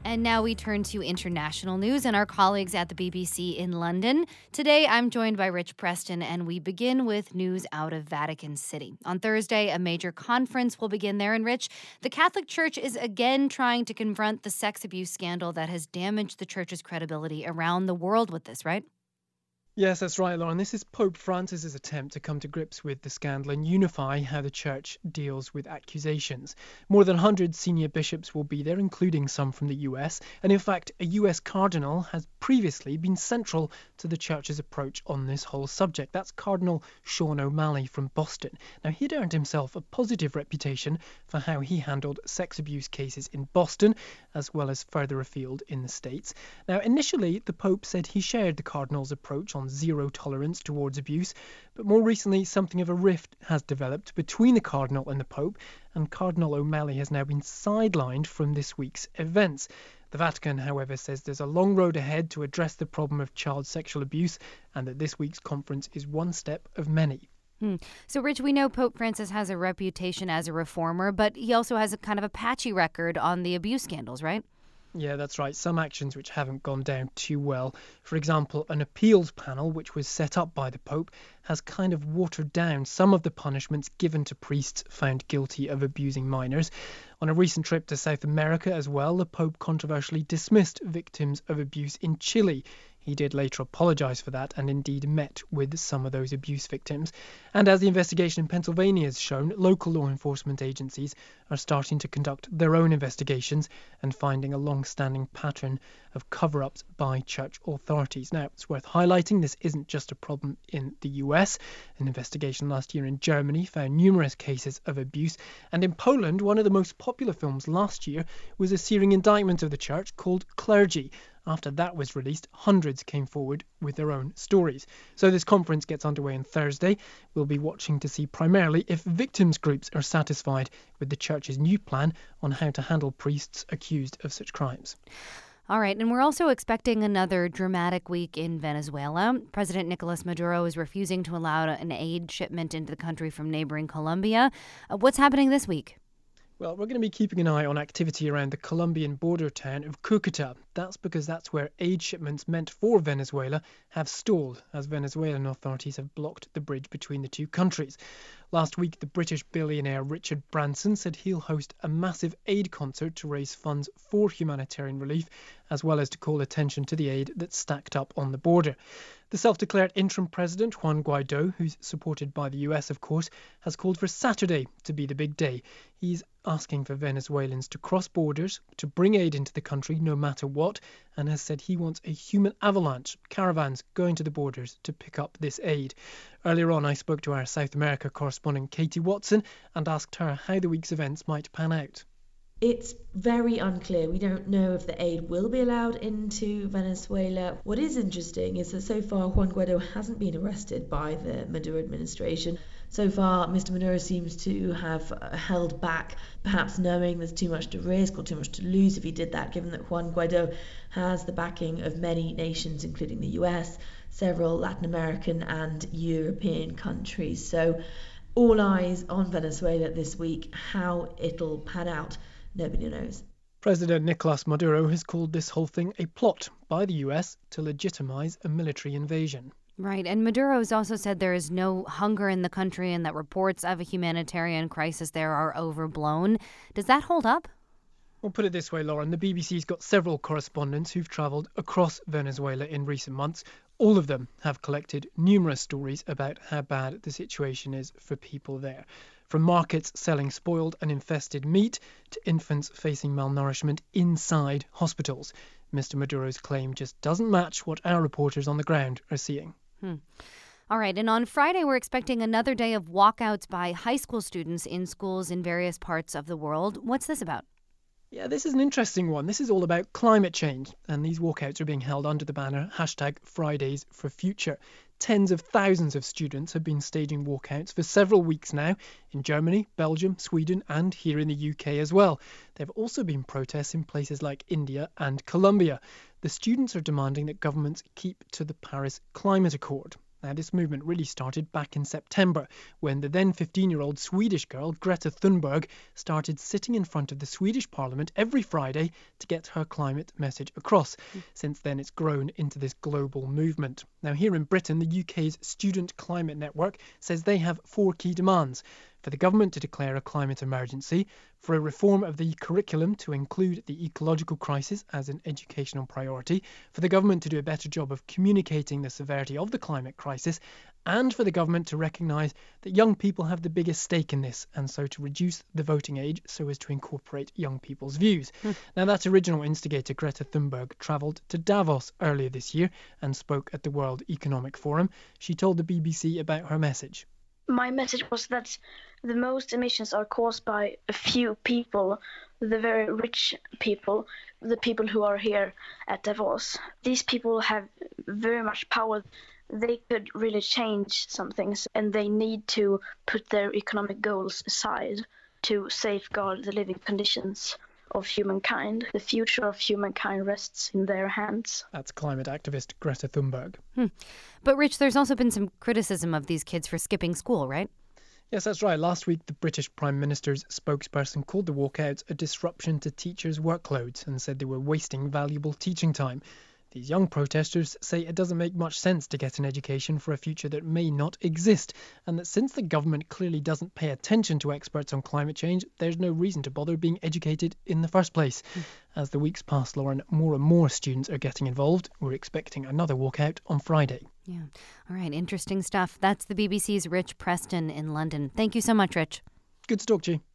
And now we turn to international news and our colleagues at the BBC in London. Today, I'm joined by Rich Preston, and we begin with news out of Vatican City. On Thursday, a major conference will begin there. And Rich, the Catholic Church is again trying to confront the sex abuse scandal that has damaged the Church's credibility around the world with this, right? Yes, that's right, Lauren. This is Pope Francis's attempt to come to grips with the scandal and unify how the Church deals with accusations. More than 100 senior bishops will be there, including some from the US. And in fact, a US cardinal has previously been central to the Church's approach on this whole subject. That's Cardinal Sean O'Malley from Boston. Now, he'd earned himself a positive reputation for how he handled sex abuse cases in Boston, as well as further afield in the States. Now, initially, the Pope said he shared the Cardinal's approach on zero tolerance towards abuse, but more recently something of a rift has developed between the Cardinal and the Pope, and Cardinal O'Malley has now been sidelined from this week's events. The Vatican, however, says there's a long road ahead to address the problem of child sexual abuse, and that this week's conference is one step of many. So, Rich, we know Pope Francis has a reputation as a reformer, but he also has a kind of a patchy record on the abuse scandals, right? Yeah, that's right. Some actions which haven't gone down too well. For example, an appeals panel which was set up by the Pope has kind of watered down some of the punishments given to priests found guilty of abusing minors. On a recent trip to South America as well, the Pope controversially dismissed victims of abuse in Chile. He did later apologise for that and indeed met with some of those abuse victims. And as the investigation in Pennsylvania has shown, local law enforcement agencies are starting to conduct their own investigations and finding a long-standing pattern of cover-ups by church authorities. Now, it's worth highlighting this isn't just a problem in the US. An investigation last year in Germany found numerous cases of abuse. And in Poland, one of the most popular films last year was a searing indictment of the church called Clergy. After that was released, hundreds came forward with their own stories. So this conference gets underway on Thursday. We'll be watching to see primarily if victims groups are satisfied with the Church's new plan on how to handle priests accused of such crimes. All right, and we're also expecting another dramatic week in Venezuela. President Nicolas Maduro is refusing to allow an aid shipment into the country from neighboring Colombia. What's happening this week? Well, we're going to be keeping an eye on activity around the Colombian border town of Cúcuta. That's because that's where aid shipments meant for Venezuela have stalled, as Venezuelan authorities have blocked the bridge between the two countries. Last week, the British billionaire Richard Branson said he'll host a massive aid concert to raise funds for humanitarian relief, as well as to call attention to the aid that's stacked up on the border. The self-declared interim president, Juan Guaido, who's supported by the US, of course, has called for Saturday to be the big day. He's asking for Venezuelans to cross borders, to bring aid into the country no matter what, and has said he wants a human avalanche, caravans going to the borders to pick up this aid. Earlier on, I spoke to our South America correspondent Katie Watson and asked her how the week's events might pan out. It's very unclear. We don't know if the aid will be allowed into Venezuela. What is interesting is that so far Juan Guaido hasn't been arrested by the Maduro administration. So far, Mr. Maduro seems to have held back, perhaps knowing there's too much to risk or too much to lose if he did that, given that Juan Guaido has the backing of many nations, including the US, several Latin American and European countries. So all eyes on Venezuela this week. How it'll pan out, nobody knows. President Nicolas Maduro has called this whole thing a plot by the US to legitimize a military invasion. Right, and Maduro has also said there is no hunger in the country and that reports of a humanitarian crisis there are overblown. Does that hold up? Well, put it this way, Lauren, the BBC's got several correspondents who've travelled across Venezuela in recent months. All of them have collected numerous stories about how bad the situation is for people there. From markets selling spoiled and infested meat to infants facing malnourishment inside hospitals. Mr. Maduro's claim just doesn't match what our reporters on the ground are seeing. All right, and on Friday, we're expecting another day of walkouts by high school students in schools in various parts of the world. What's this about? Yeah, this is an interesting one. This is all about climate change, and these walkouts are being held under the banner #FridaysForFuture. Tens of thousands of students have been staging walkouts for several weeks now in Germany, Belgium, Sweden and here in the UK as well. There have also been protests in places like India and Colombia. The students are demanding that governments keep to the Paris Climate Accord. Now, this movement really started back in September when the then 15-year-old Swedish girl Greta Thunberg started sitting in front of the Swedish Parliament every Friday to get her climate message across. Since then, it's grown into this global movement. Now, here in Britain, the UK's Student Climate Network says they have 4 key demands: for the government to declare a climate emergency, for a reform of the curriculum to include the ecological crisis as an educational priority, for the government to do a better job of communicating the severity of the climate crisis, and for the government to recognise that young people have the biggest stake in this, and so to reduce the voting age so as to incorporate young people's views. Now, that original instigator, Greta Thunberg, travelled to Davos earlier this year and spoke at the World Economic Forum. She told the BBC about her message. My message was that the most emissions are caused by a few people, the very rich people, the people who are here at Davos. These people have very much power. They could really change some things, and they need to put their economic goals aside to safeguard the living conditions of humankind. The future of humankind rests in their hands. That's climate activist Greta Thunberg. But Rich, there's also been some criticism of these kids for skipping school, right? Yes, that's right. Last week, the British Prime Minister's spokesperson called the walkouts a disruption to teachers' workloads and said they were wasting valuable teaching time. These young protesters say it doesn't make much sense to get an education for a future that may not exist, and that since the government clearly doesn't pay attention to experts on climate change, there's no reason to bother being educated in the first place. As the weeks pass, Lauren, more and more students are getting involved. We're expecting another walkout on Friday. Yeah. All right. Interesting stuff. That's the BBC's Rich Preston in London. Thank you so much, Rich. Good to talk to you.